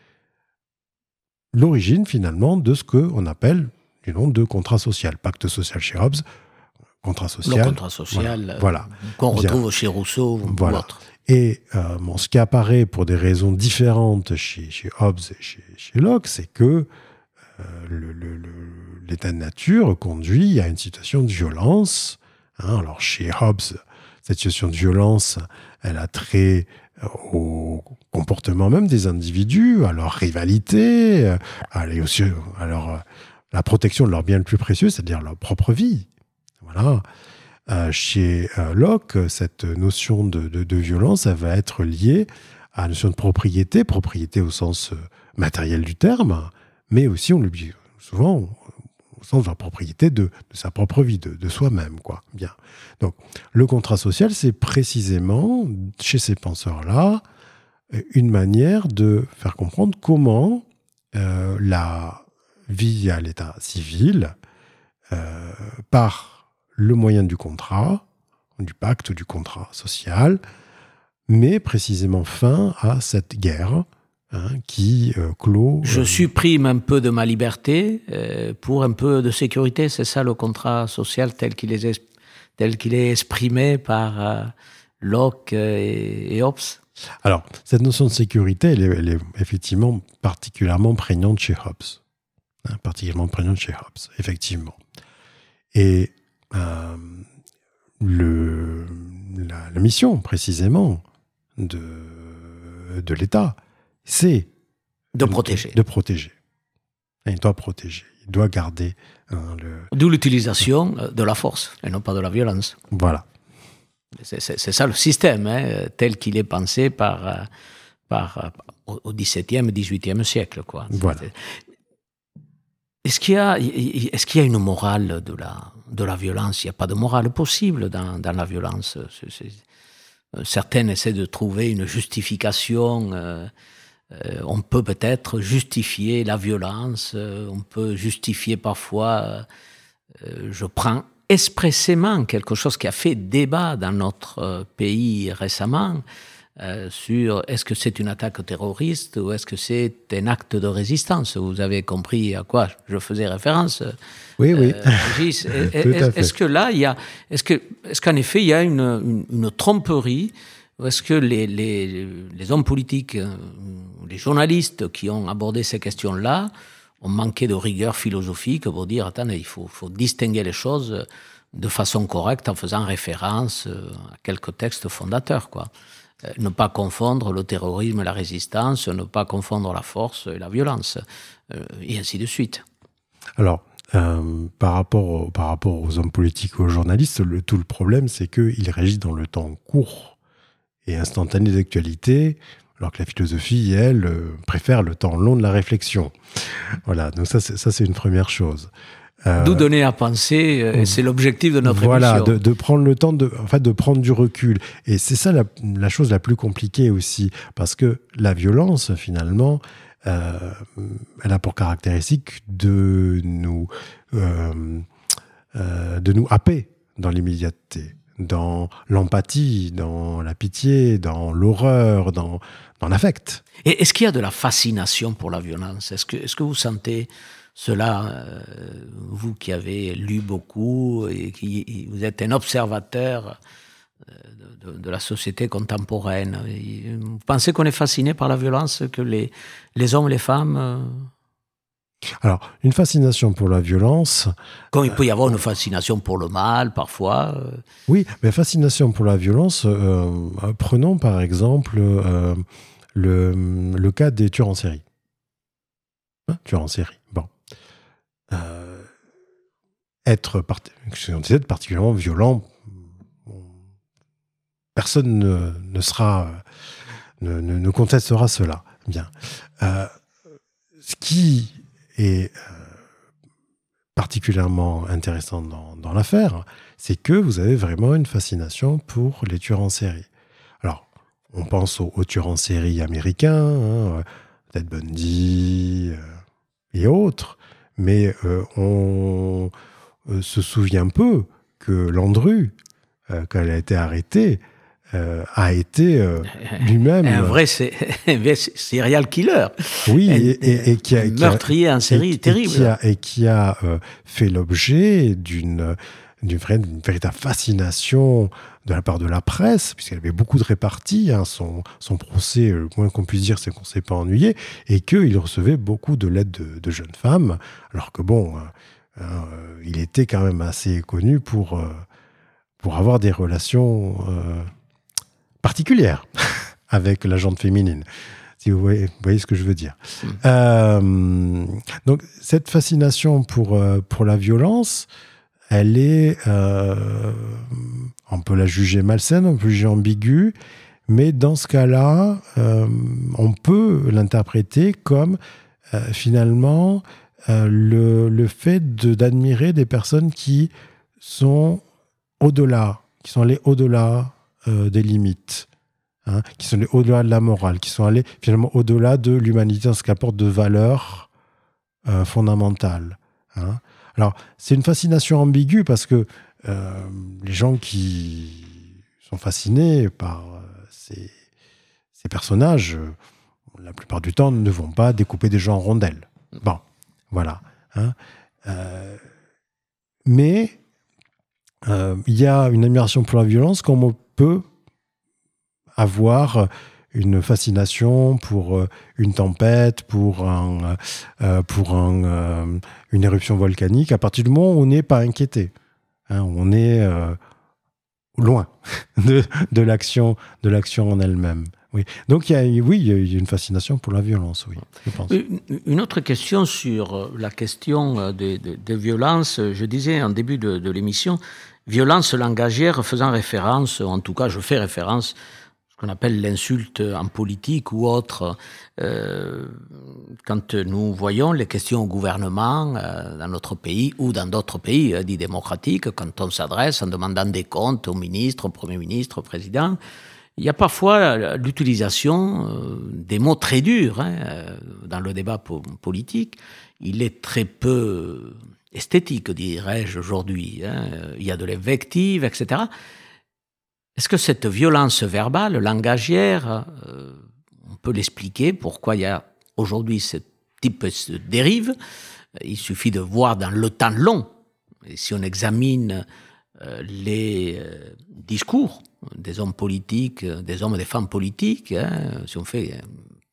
l'origine finalement de ce qu'on appelle du nom de contrat social, pacte social chez Hobbes, contrat social. Le contrat social, voilà, euh, voilà. qu'on Bien. retrouve chez Rousseau ou Voilà. autre. Et euh, bon, ce qui apparaît pour des raisons différentes chez, chez Hobbes et chez, chez Locke, c'est que euh, le, le, le, l'état de nature conduit à une situation de violence. Hein. Alors chez Hobbes, cette situation de violence, elle a trait au comportement même des individus, à leur rivalité, à, aussi, à leur, la protection de leurs biens le plus précieux, c'est-à-dire leur propre vie. Voilà. Euh, chez euh, Locke, cette notion de, de, de violence, elle va être liée à la notion de propriété, propriété au sens euh, matériel du terme, mais aussi, on l'oublie souvent, au sens de la propriété de, de sa propre vie, de, de soi-même, quoi. Bien. Donc, le contrat social, c'est précisément, chez ces penseurs-là, une manière de faire comprendre comment euh, la vie à l'état civil, euh, par le moyen du contrat, du pacte, du contrat social, met précisément fin à cette guerre hein, qui euh, clôt... Je euh, supprime un peu de ma liberté euh, pour un peu de sécurité. C'est ça le contrat social tel qu'il est, tel qu'il est exprimé par euh, Locke et, et Hobbes. Alors, cette notion de sécurité, elle est, elle est effectivement particulièrement prégnante chez Hobbes. Hein, particulièrement prégnante chez Hobbes, effectivement. Et euh, le, la, la mission, précisément, de, de l'État, c'est... De protéger. De protéger. Il doit protéger. Il doit garder hein, le... D'où l'utilisation de la force, et non pas de la violence. Voilà. C'est, c'est, c'est ça le système, hein, tel qu'il est pensé par, par, au dix-septième, dix-huitième siècle. Quoi. Voilà. Est-ce qu'il y a, est-ce qu'il y a une morale de la, de la violence? Il n'y a pas de morale possible dans, dans la violence. C'est, c'est, certains essaient de trouver une justification. Euh, euh, on peut peut-être justifier la violence. Euh, on peut justifier parfois... Euh, je prends expressément quelque chose qui a fait débat dans notre euh, pays récemment euh, sur est-ce que c'est une attaque terroriste ou est-ce que c'est un acte de résistance. Vous avez compris à quoi je faisais référence. Oui, oui. Euh, Régis, est, est-ce que là, il y a, est-ce que, est-ce qu'en effet, il y a une, une, une tromperie ou est-ce que les, les, les hommes politiques, les journalistes qui ont abordé ces questions-là ont manqué de rigueur philosophique pour dire, attendez, il faut, faut distinguer les choses de façon correcte en faisant référence à quelques textes fondateurs, quoi. Euh, ne pas confondre le terrorisme et la résistance, ne pas confondre la force et la violence, euh, et ainsi de suite. Alors, euh, par, rapport au, par rapport aux hommes politiques, aux journalistes, le, tout le problème, c'est qu'ils réagissent dans le temps court et instantané d'actualité, alors que la philosophie, elle, euh, préfère le temps long de la réflexion. Voilà, donc ça, c'est, ça, c'est une première chose. Euh, D'où donner à penser, euh, et c'est l'objectif de notre voilà, émission. Voilà, de, de prendre le temps, de, en fait, de prendre du recul. Et c'est ça la, la chose la plus compliquée aussi, parce que la violence, finalement, euh, elle a pour caractéristique de nous, euh, euh, de nous happer dans l'immédiateté, dans l'empathie, dans la pitié, dans l'horreur, dans, dans l'affect. Et est-ce qu'il y a de la fascination pour la violence ? Est-ce que, est-ce que vous sentez cela, euh, vous qui avez lu beaucoup et qui vous êtes un observateur de, de, de la société contemporaine, vous pensez qu'on est fasciné par la violence, que les, les hommes et les femmes... Euh... Alors, une fascination pour la violence... Comme il peut y avoir une fascination pour le mal, parfois. Euh... Oui, mais fascination pour la violence, euh, prenons par exemple euh, le, le cas des tueurs en série. Hein, tueurs en série, bon. Euh, être part... particulièrement violent, personne ne, ne sera, ne, ne, ne contestera cela. Bien. Euh, ce qui est euh, particulièrement intéressant dans, dans l'affaire, c'est que vous avez vraiment une fascination pour les tueurs en série. Alors, on pense aux, aux tueurs en série américains, hein, Ted Bundy euh, et autres, mais euh, on euh, se souvient peu que Landru, euh, quand elle a été arrêtée, euh, a été euh, lui-même... Un vrai serial killer. Oui, un, et, et, et qui a... meurtrier en série et, terrible. Et qui a, et qui a euh, fait l'objet d'une, d'une, vraie, d'une véritable fascination de la part de la presse, puisqu'elle avait beaucoup de réparties. Hein, son, son procès, le moins qu'on puisse dire, c'est qu'on ne s'est pas ennuyé, et qu'il recevait beaucoup de lettres de, de jeunes femmes, alors que bon, euh, euh, il était quand même assez connu pour, euh, pour avoir des relations euh, particulières avec la gente féminine. Si vous voyez, vous voyez ce que je veux dire. Mmh. Euh, donc, cette fascination pour, euh, pour la violence, elle est... Euh, on peut la juger malsaine, on peut la juger ambiguë, mais dans ce cas-là, euh, on peut l'interpréter comme, euh, finalement, euh, le, le fait de, d'admirer des personnes qui sont au-delà, qui sont allées au-delà euh, des limites. Hein, qui sont allés au-delà de la morale, qui sont allés finalement au-delà de l'humanité, en ce qu'apporte de valeurs euh, fondamentales. Hein. Alors, c'est une fascination ambiguë parce que euh, les gens qui sont fascinés par euh, ces, ces personnages, euh, la plupart du temps, ne vont pas découper des gens en rondelles. Bon, voilà. Hein. Euh, mais euh, il y a une admiration pour la violence comme on peut avoir une fascination pour une tempête, pour, un, euh, pour un, euh, une éruption volcanique, à partir du moment où on n'est pas inquiété. Hein, on est euh, loin de, de, l'action, de l'action en elle-même. Oui. Donc, il y a, oui, il y a une fascination pour la violence, oui, je pense. Une autre question sur la question des de, de violences. Je disais en début de, de l'émission, violence langagière faisant référence, en tout cas, je fais référence ce qu'on appelle l'insulte en politique ou autre, euh, quand nous voyons les questions au gouvernement euh, dans notre pays ou dans d'autres pays euh, dits démocratiques, quand on s'adresse en demandant des comptes au ministre, au Premier ministre, au président, il y a parfois l'utilisation euh, des mots très durs hein, euh, dans le débat po- politique. Il est très peu esthétique, dirais-je, aujourd'hui. Hein. Il y a de l'invective, et cetera. Est-ce que cette violence verbale, langagière, euh, on peut l'expliquer pourquoi il y a aujourd'hui ce type de dérive? Il suffit de voir dans le temps long, et si on examine euh, les euh, discours des hommes politiques, des hommes et des femmes politiques, hein, si on fait euh,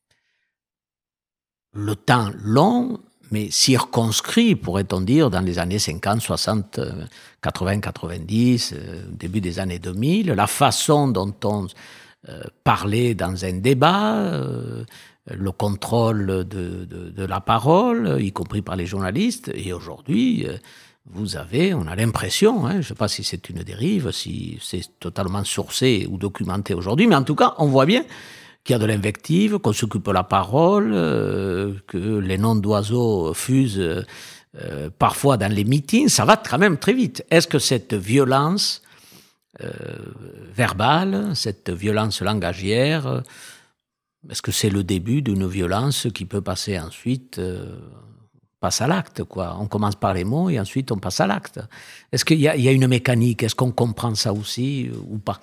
le temps long, mais circonscrit, pourrait-on dire, dans les années cinquante, soixante, quatre-vingts, quatre-vingt-dix, euh, début des années deux mille, la façon dont on euh, parlait dans un débat, euh, le contrôle de, de, de la parole, y compris par les journalistes, et aujourd'hui, euh, vous avez, on a l'impression, hein, je ne sais pas si c'est une dérive, si c'est totalement sourcé ou documenté aujourd'hui, mais en tout cas, on voit bien qu'il y a de l'invective, qu'on s'occupe de la parole, euh, que les noms d'oiseaux fusent euh, parfois dans les meetings, ça va quand même très vite. Est-ce que cette violence euh, verbale, cette violence langagière, est-ce que c'est le début d'une violence qui peut passer ensuite, euh, passe à l'acte, quoi. On commence par les mots et ensuite on passe à l'acte. Est-ce qu'il y a, il y a une mécanique? Est-ce qu'on comprend ça aussi ou pas?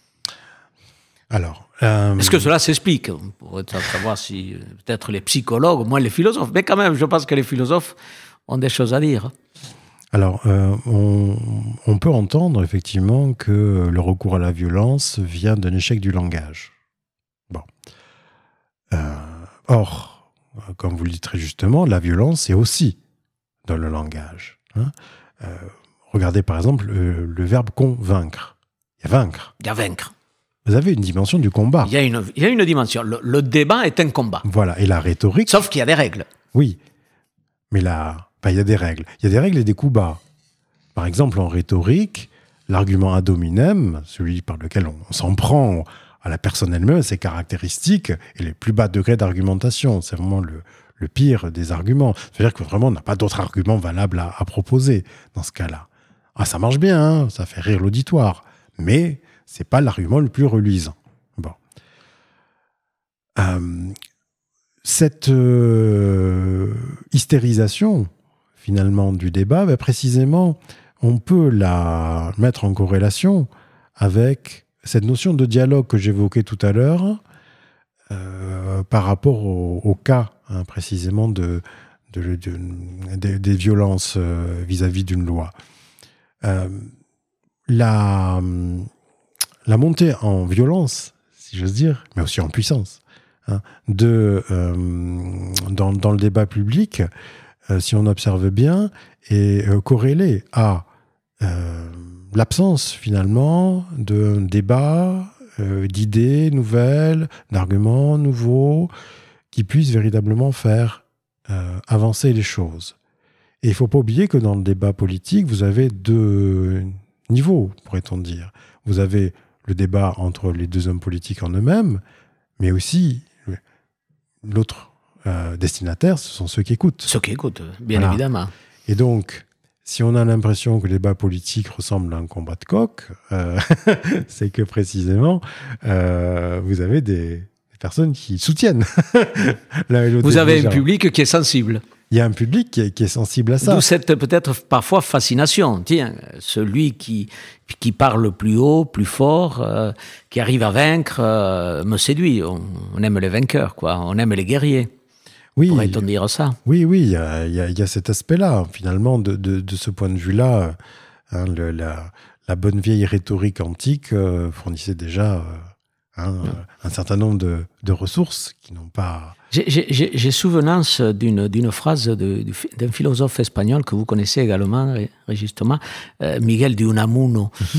Alors, euh... est-ce que cela s'explique? On pourrait savoir si peut-être les psychologues, moins les philosophes, mais quand même, je pense que les philosophes ont des choses à dire. Alors, euh, on, on peut entendre effectivement que le recours à la violence vient d'un échec du langage. Bon. Euh, or, comme vous le dites très justement, la violence est aussi dans le langage. Hein. Euh, regardez par exemple le, le verbe convaincre. Il y a vaincre. Il y a vaincre. Vous avez une dimension du combat. Il y a une, il y a une dimension. Le, le débat est un combat. Voilà. Et la rhétorique... Sauf qu'il y a des règles. Oui. Mais là, ben, il y a des règles. Il y a des règles et des coups bas. Par exemple, en rhétorique, l'argument ad hominem, celui par lequel on, on s'en prend à la personne elle-même, ses caractéristiques et les plus bas degrés d'argumentation. C'est vraiment le, le pire des arguments. C'est-à-dire que vraiment, on n'a pas d'autres arguments valables à, à proposer dans ce cas-là. Ah, ça marche bien, hein, ça fait rire l'auditoire. Mais... c'est pas l'argument le plus reluisant. Bon. Euh, cette euh, hystérisation, finalement, du débat, ben, précisément, on peut la mettre en corrélation avec cette notion de dialogue que j'évoquais tout à l'heure, euh, par rapport au, au cas, hein, précisément, de, de, de, de, des violences euh, vis-à-vis d'une loi. Euh, la, la montée en violence, si j'ose dire, mais aussi en puissance, hein, de, euh, dans, dans le débat public, euh, si on observe bien, est euh, corrélée à euh, l'absence, finalement, d'un débat, euh, d'idées nouvelles, d'arguments nouveaux, qui puissent véritablement faire euh, avancer les choses. Et il ne faut pas oublier que dans le débat politique, vous avez deux niveaux, pourrait-on dire. Vous avez le débat entre les deux hommes politiques en eux-mêmes, mais aussi l'autre euh, destinataire, ce sont ceux qui écoutent. Ceux qui écoutent, bien voilà. évidemment. Et donc, si on a l'impression que le débat politique ressemble à un combat de coq, euh, c'est que précisément, euh, vous avez des, des personnes qui soutiennent l'un et l'autre. Vous avez déjà. un public qui est sensible. Il y a un public qui est, qui est sensible à ça. D'où cette peut-être parfois fascination. Tiens, celui qui, qui parle le plus haut, plus fort, euh, qui arrive à vaincre, euh, me séduit. On, on aime les vainqueurs, quoi. On aime les guerriers. Oui, pourrait-on dire ça? Oui, oui, il y a, il y a, il y a cet aspect-là. Finalement, de, de, de ce point de vue-là, hein, le, la, la bonne vieille rhétorique antique euh, fournissait déjà... Euh, Hein, oui. un certain nombre de, de ressources qui n'ont pas... J'ai, j'ai, j'ai souvenance d'une, d'une phrase de, d'un philosophe espagnol que vous connaissez également, Régis Thomas, euh, Miguel de Unamuno, mm-hmm.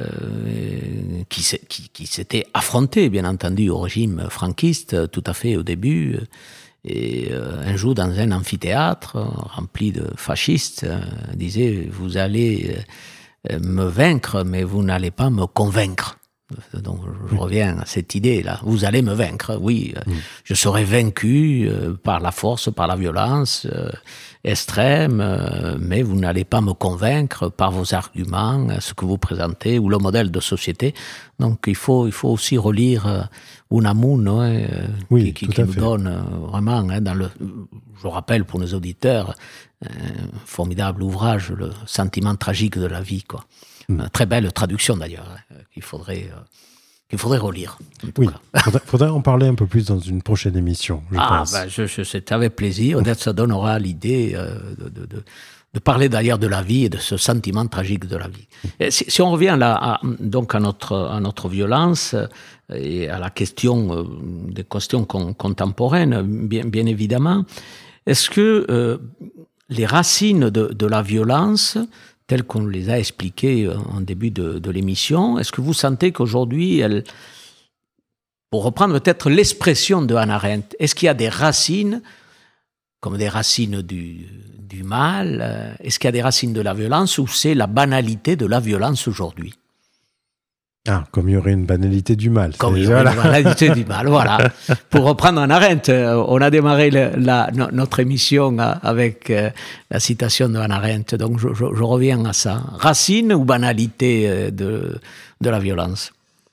euh, qui, qui, qui s'était affronté, bien entendu, au régime franquiste, tout à fait au début, et euh, un jour dans un amphithéâtre rempli de fascistes, euh, disait « Vous allez euh, me vaincre, mais vous n'allez pas me convaincre ». Donc je reviens à cette idée-là. Vous allez me vaincre, oui. Mmh. Je serai vaincu euh, par la force, par la violence euh, extrême, euh, mais vous n'allez pas me convaincre par vos arguments, ce que vous présentez, ou le modèle de société. Donc il faut, il faut aussi relire euh, Unamuno, hein, oui, qui, qui, qui nous donne euh, vraiment, hein, dans le, je rappelle pour nos auditeurs, un formidable ouvrage, Le sentiment tragique de la vie, quoi. Mmh. Très belle traduction d'ailleurs, hein, qu'il faudrait, euh, qu'il faudrait relire. En tout oui, il faudrait, faudrait en parler un peu plus dans une prochaine émission, je ah, pense. Ben, je, je, c'est avec plaisir. Peut-être ça donnera l'idée euh, de, de, de, de parler d'ailleurs de la vie et de ce sentiment tragique de la vie. Et si, si on revient là, à, donc à notre, à notre violence et à la question euh, des questions con, contemporaines, bien, bien évidemment, est-ce que euh, les racines de, de la violence, telles qu'on les a expliquées en début de, de l'émission, est-ce que vous sentez qu'aujourd'hui, elle, pour reprendre peut-être l'expression de Hannah Arendt, est-ce qu'il y a des racines, comme des racines du, du mal, est-ce qu'il y a des racines de la violence, ou c'est la banalité de la violence aujourd'hui ? Ah, comme il y aurait une banalité du mal. Comme il y aurait voilà. une banalité du mal, voilà. Pour reprendre Hannah Arendt, on a démarré le, la, notre émission avec la citation de Hannah Arendt, donc je, je, je reviens à ça. Racine ou banalité de, de la violence ?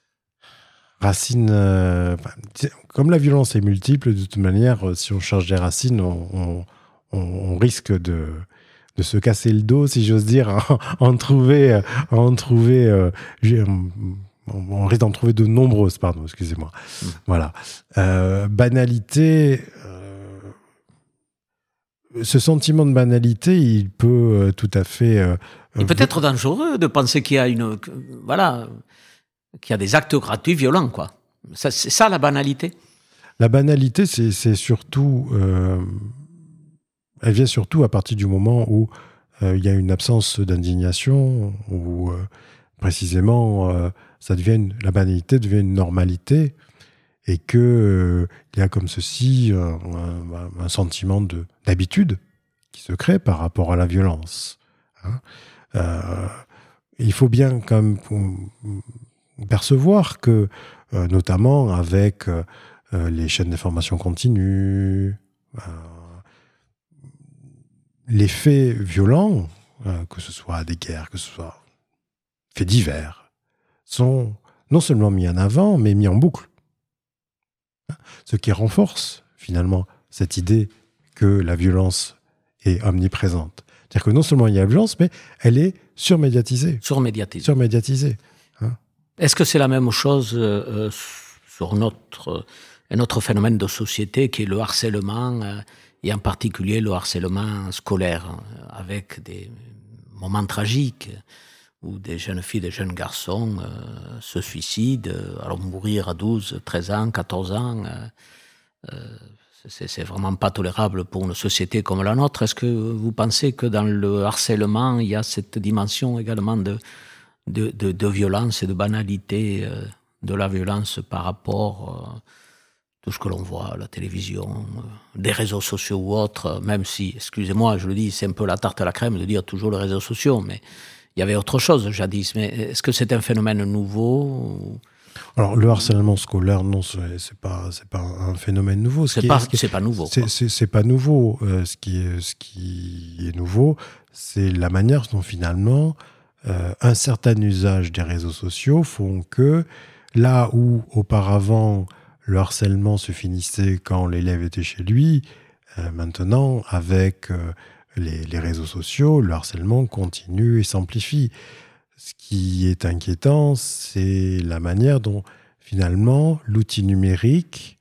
Racine, euh, comme la violence est multiple, de toute manière, si on cherche des racines, on, on, on risque de... de se casser le dos, si j'ose dire, à en trouver, à en trouver, euh, on risque d'en trouver de nombreuses, pardon, excusez-moi. Mmh. Voilà. Euh, banalité, euh, ce sentiment de banalité, il peut euh, tout à fait... Euh, il peut être dangereux de penser qu'il y a une, voilà, qu'il y a des actes gratuits violents, quoi. Ça, c'est ça la banalité. La banalité, c'est, c'est surtout... Euh, elle vient surtout à partir du moment où euh, il y a une absence d'indignation, où euh, précisément euh, ça devient une, la banalité devient une normalité, et que euh, il y a comme ceci euh, un, un sentiment de, d'habitude qui se crée par rapport à la violence. Hein. Euh, il faut bien quand même percevoir que, euh, notamment avec euh, les chaînes d'information continue, euh, les faits violents, euh, que ce soit des guerres, que ce soit faits divers, sont non seulement mis en avant, mais mis en boucle. Ce qui renforce, finalement, cette idée que la violence est omniprésente. C'est-à-dire que non seulement il y a la violence, mais elle est surmédiatisée. Surmédiatisée. Surmédiatisée. Hein. Est-ce que c'est la même chose euh, sur notre, un autre phénomène de société qui est le harcèlement, euh, et en particulier le harcèlement scolaire, euh, avec des moments tragiques où des jeunes filles, des jeunes garçons euh, se suicident, euh, alors mourir à douze, treize ans, quatorze ans, euh, euh, c'est, c'est vraiment pas tolérable pour une société comme la nôtre. Est-ce que vous pensez que dans le harcèlement, il y a cette dimension également de, de, de, de violence et de banalité euh, de la violence par rapport à euh, tout ce que l'on voit à la télévision, euh, des réseaux sociaux ou autres, même si, excusez-moi, je le dis, c'est un peu la tarte à la crème de dire toujours les réseaux sociaux, mais il y avait autre chose jadis. Mais est-ce que c'est un phénomène nouveau ou... Alors, le harcèlement scolaire, non, c'est, c'est pas, c'est pas un phénomène nouveau. Ce c'est, qui pas, est, ce qui est, c'est pas nouveau. C'est, c'est, c'est pas nouveau. Euh, ce, qui est, ce qui est nouveau, c'est la manière dont finalement euh, un certain usage des réseaux sociaux font que là où auparavant le harcèlement se finissait quand l'élève était chez lui, euh, maintenant avec euh, les, les réseaux sociaux, le harcèlement continue et s'amplifie. Ce qui est inquiétant, c'est la manière dont, finalement, l'outil numérique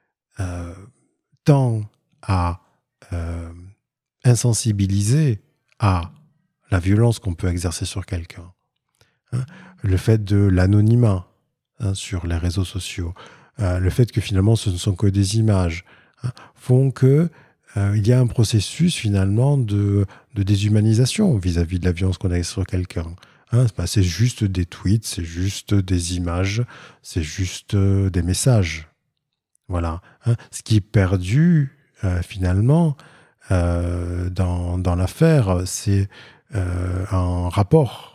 euh, tend à euh, insensibiliser à la violence qu'on peut exercer sur quelqu'un. Hein, le fait de l'anonymat hein, sur les réseaux sociaux, euh, le fait que, finalement, ce ne sont que des images, hein, font que euh, il y a un processus, finalement, de, de déshumanisation vis-à-vis de la violence qu'on exerce sur quelqu'un. Hein, bah, c'est juste des tweets, c'est juste des images, c'est juste euh, des messages. Voilà. Hein. Ce qui est perdu, euh, finalement, euh, dans, dans l'affaire, c'est euh, un rapport,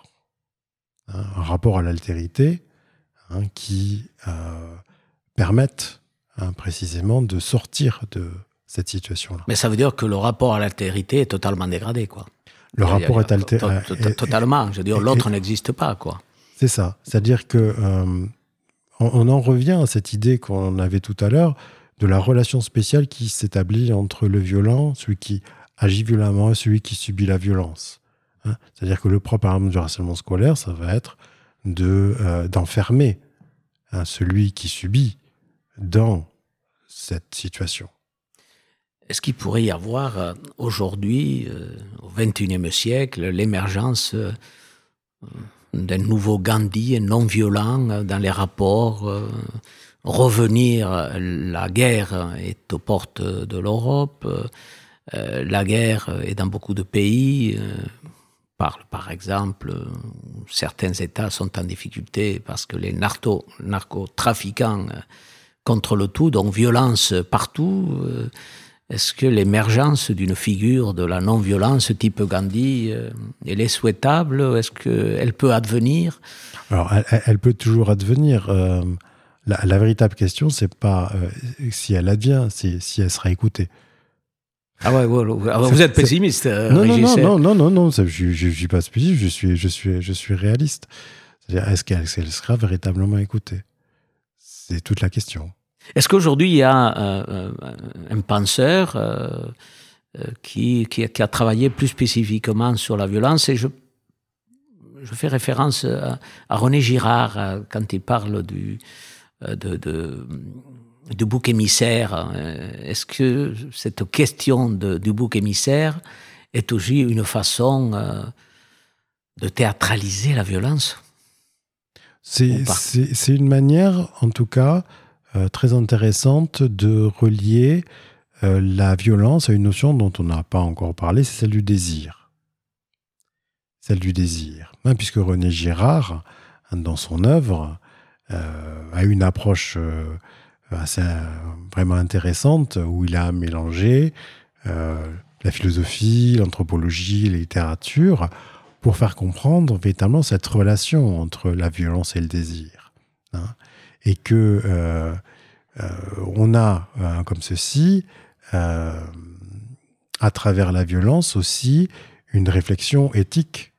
hein, un rapport à l'altérité hein, qui euh, permette hein, précisément de sortir de cette situation-là. Mais ça veut dire que le rapport à l'altérité est totalement dégradé, quoi. Le il y a, rapport il y a, est altéré. To, to, totalement. Je veux dire, l'autre et, n'existe pas, quoi. C'est ça. C'est-à-dire que euh, on, on en revient à cette idée qu'on avait tout à l'heure de la relation spéciale qui s'établit entre le violent, celui qui agit violemment, et celui qui subit la violence. Hein. C'est-à-dire que le propre, par exemple, du harcèlement scolaire, ça va être de, euh, d'enfermer hein, celui qui subit dans cette situation. Est-ce qu'il pourrait y avoir euh, aujourd'hui, euh, au vingt et unième siècle, l'émergence euh, d'un nouveau Gandhi non-violent euh, dans les rapports euh, revenir, la guerre est aux portes de l'Europe, euh, la guerre est dans beaucoup de pays, euh, par, par exemple, certains États sont en difficulté parce que les narco, narcotrafiquants contrôlent tout, donc violence partout. Euh, Est-ce que l'émergence d'une figure de la non-violence type Gandhi, euh, elle est souhaitable? Est-ce qu'elle peut advenir? Alors, elle, elle peut toujours advenir. Euh, la, la véritable question, c'est pas euh, si elle advient, c'est si elle sera écoutée. Ah ouais, ouais, ouais. Vous êtes pessimiste, euh, non, non, non, non, non, non, non, ça, je, je, je suis pas pessimiste, je suis, je suis, je suis réaliste. C'est-à-dire, est-ce qu'elle, est-ce qu'elle sera véritablement écoutée? C'est toute la question. Est-ce qu'aujourd'hui, il y a euh, un penseur euh, qui, qui, qui a travaillé plus spécifiquement sur la violence? Et je, je fais référence à, à René Girard quand il parle du, de, de, du bouc émissaire. Est-ce que cette question de, du bouc émissaire est aussi une façon euh, de théâtraliser la violence? C'est, c'est, c'est une manière, en tout cas, Euh, très intéressante de relier euh, la violence à une notion dont on n'a pas encore parlé, c'est celle du désir. Celle du désir. Hein, puisque René Girard, hein, dans son œuvre, euh, a une approche euh, assez euh, vraiment intéressante où il a mélangé euh, la philosophie, l'anthropologie, la littérature pour faire comprendre véritablement cette relation entre la violence et le désir. Hein. Et que euh, euh, on a, euh, comme ceci, euh, à travers la violence aussi, une réflexion éthique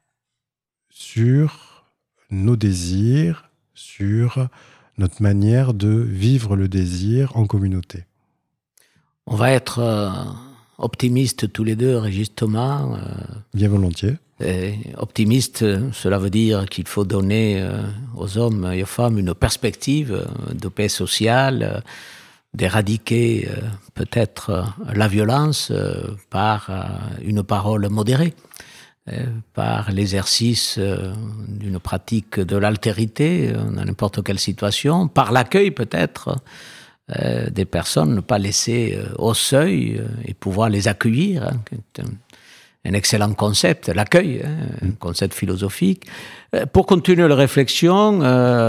sur nos désirs, sur notre manière de vivre le désir en communauté. On va être euh, optimistes tous les deux, Régis Thomas. Euh, Bien volontiers. Et optimiste, cela veut dire qu'il faut donner euh, aux hommes et aux femmes une perspective euh, de paix sociale, euh, d'éradiquer euh, peut-être euh, la violence euh, par euh, une parole modérée, euh, par l'exercice euh, d'une pratique de l'altérité euh, dans n'importe quelle situation, par l'accueil peut-être euh, des personnes, ne pas laisser euh, au seuil euh, et pouvoir les accueillir, hein, c'est un, un excellent concept, l'accueil, hein, un concept philosophique. Euh, pour continuer la réflexion,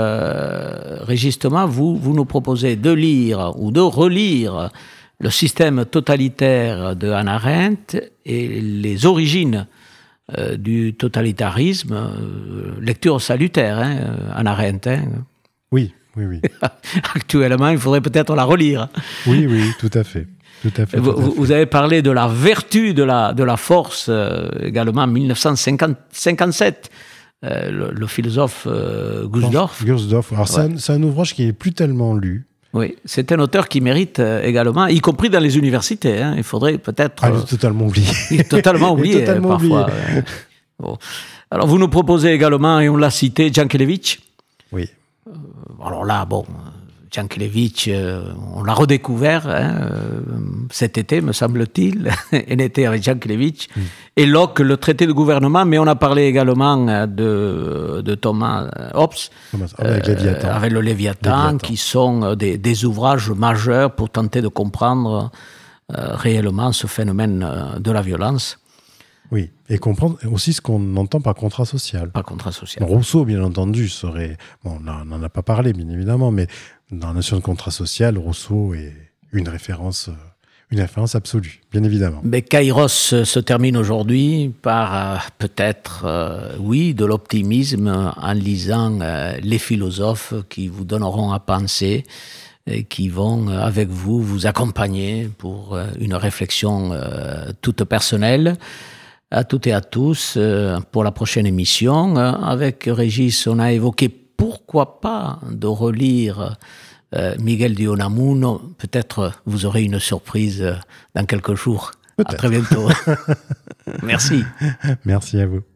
euh, Régis Thomas, vous, vous nous proposez de lire ou de relire le système totalitaire de Hannah Arendt et les origines euh, du totalitarisme, euh, lecture salutaire, hein, Hannah Arendt. Hein. Oui, oui, oui. Actuellement, il faudrait peut-être la relire. Oui, oui, tout à fait. Tout à fait, tout vous, à fait. vous avez parlé de la vertu de la, de la force euh, également en dix-neuf cent cinquante-sept. Euh, le, le philosophe euh, Gusdorf. Gusdorf. Alors, ouais. c'est un, un ouvrage qui n'est plus tellement lu. Oui, c'est un auteur qui mérite euh, également, y compris dans les universités. Hein, il faudrait peut-être. Ah, il est totalement oublié. Il est totalement oublié, il est totalement parfois. oublié. Ouais. Bon. Alors, vous nous proposez également, et on l'a cité, Jankélévitch. Oui. Euh, alors là, bon. Jankélévitch, euh, on l'a redécouvert hein, euh, cet été, me semble-t-il, un été avec Jankélévitch, mm. et Locke, le traité de gouvernement, mais on a parlé également de, de Thomas Hobbes, Thomas, avec, euh, avec le Léviathan, Léviathan. qui sont des, des ouvrages majeurs pour tenter de comprendre euh, réellement ce phénomène de la violence. Oui, et comprendre aussi ce qu'on entend par contrat social. Par contrat social. Rousseau, bien entendu, serait... Bon, on n'en a pas parlé, bien évidemment, mais dans la notion de contrat social, Rousseau est une référence, une référence absolue, bien évidemment. Mais Kairos se termine aujourd'hui par euh, peut-être, euh, oui, de l'optimisme en lisant euh, les philosophes qui vous donneront à penser et qui vont, euh, avec vous, vous accompagner pour euh, une réflexion euh, toute personnelle. À toutes et à tous, euh, pour la prochaine émission. Euh, avec Régis, on a évoqué pourquoi pas de relire euh, Miguel de Unamuno. Peut-être vous aurez une surprise dans quelques jours. Peut-être. À très bientôt. Merci. Merci à vous.